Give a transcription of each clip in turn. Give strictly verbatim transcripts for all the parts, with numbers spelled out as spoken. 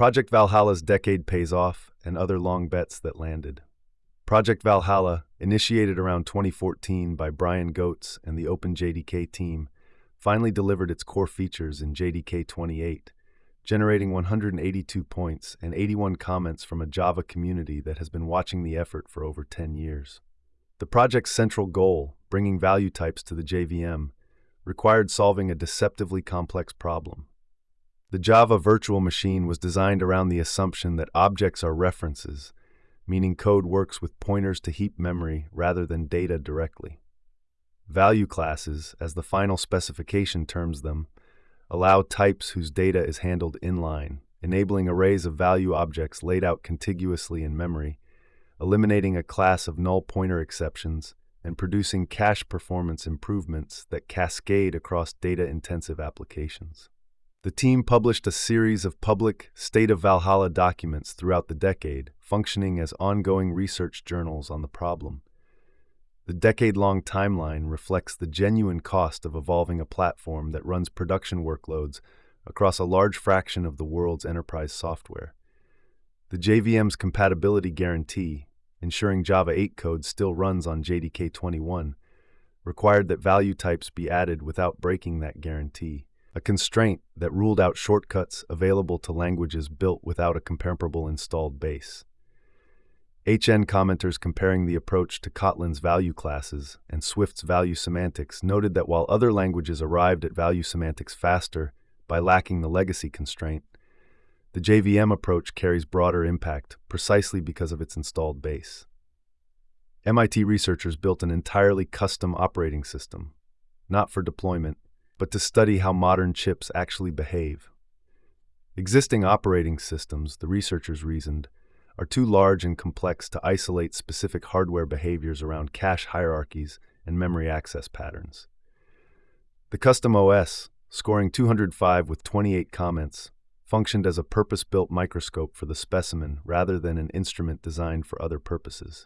Project Valhalla's decade pays off, and other long bets that landed. Project Valhalla, initiated around twenty fourteen by Brian Goetz and the Open J D K team, finally delivered its core features in J D K twenty-eight, generating one hundred eighty-two points and eighty-one comments from a Java community that has been watching the effort for over ten years. The project's central goal, bringing value types to the J V M, required solving a deceptively complex problem. The Java virtual machine was designed around the assumption that objects are references, meaning code works with pointers to heap memory rather than data directly. Value classes, as the final specification terms them, allow types whose data is handled inline, enabling arrays of value objects laid out contiguously in memory, eliminating a class of null pointer exceptions, and producing cache performance improvements that cascade across data-intensive applications. The team published a series of public State of Valhalla documents throughout the decade, functioning as ongoing research journals on the problem. The decade-long timeline reflects the genuine cost of evolving a platform that runs production workloads across a large fraction of the world's enterprise software. The J V M's compatibility guarantee, ensuring Java eight code still runs on J D K twenty-one, required that value types be added without breaking that guarantee, a constraint that ruled out shortcuts available to languages built without a comparable installed base. H N commenters comparing the approach to Kotlin's value classes and Swift's value semantics noted that while other languages arrived at value semantics faster by lacking the legacy constraint, the J V M approach carries broader impact precisely because of its installed base. M I T researchers built an entirely custom operating system, not for deployment, but to study how modern chips actually behave. Existing operating systems, the researchers reasoned, are too large and complex to isolate specific hardware behaviors around cache hierarchies and memory access patterns. The custom O S, scoring two hundred five with twenty-eight comments, functioned as a purpose-built microscope for the specimen rather than an instrument designed for other purposes.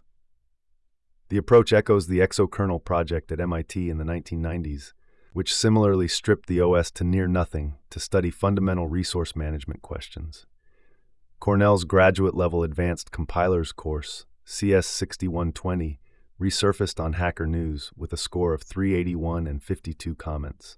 The approach echoes the exokernel project at M I T in the nineteen nineties, which similarly stripped the O S to near nothing to study fundamental resource management questions. Cornell's graduate-level advanced compilers course, C S sixty-one twenty, resurfaced on Hacker News with a score of three eighty-one and fifty-two comments.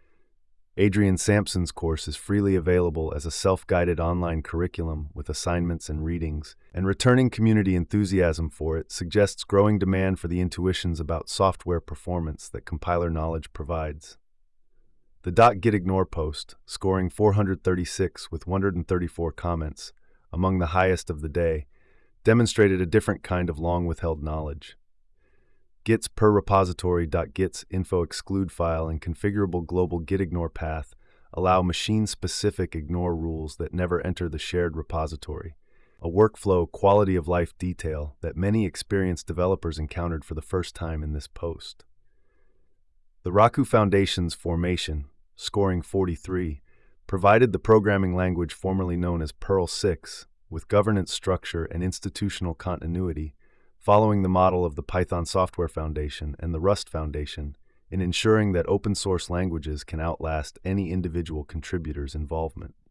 Adrian Sampson's course is freely available as a self-guided online curriculum with assignments and readings, and returning community enthusiasm for it suggests growing demand for the intuitions about software performance that compiler knowledge provides. The .gitignore post, scoring four hundred thirty-six with one hundred thirty-four comments, among the highest of the day, demonstrated a different kind of long-withheld knowledge. Git's per repository.git's info exclude file and configurable global gitignore path allow machine-specific ignore rules that never enter the shared repository, a workflow quality-of-life detail that many experienced developers encountered for the first time in this post. The Raku Foundation's Formation, scoring forty-three, provided the programming language formerly known as Perl six with governance structure and institutional continuity, following the model of the Python Software Foundation and the Rust Foundation in ensuring that open-source languages can outlast any individual contributor's involvement.